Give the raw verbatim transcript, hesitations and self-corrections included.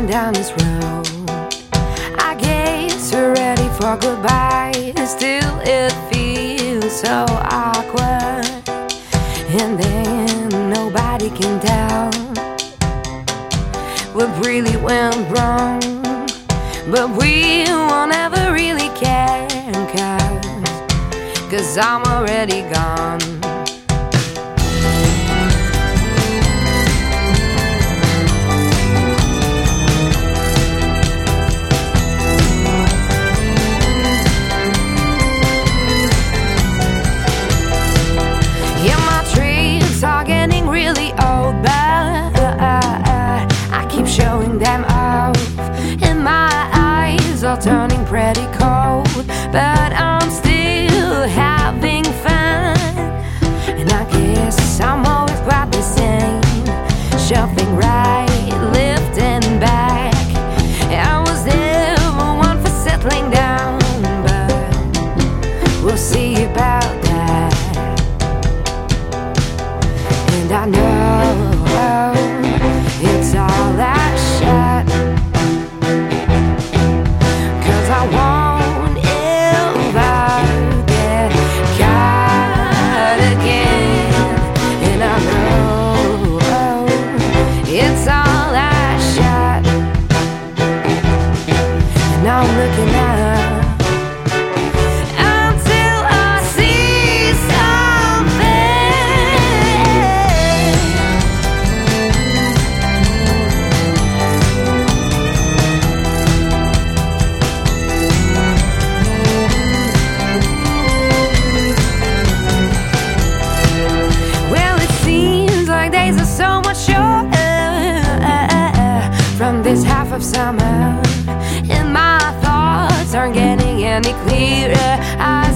down this road. I guess we're ready for goodbye. Still it feels so awkward, and then nobody can tell what really went wrong. But we won't ever really care, cause, cause I'm already gone. Are getting really old, but uh, I keep showing them off, and my eyes are turning pretty cold, but I'm still having fun. And I guess I'm always quite the same, shoving right, lifting back. I was never one for settling down, but we'll see about that. And I know it's all that shot, cause I won't ever get caught again. And I know it's all that shot, and I'm looking up so much shorter from this half of summer, and my thoughts aren't getting any clearer. I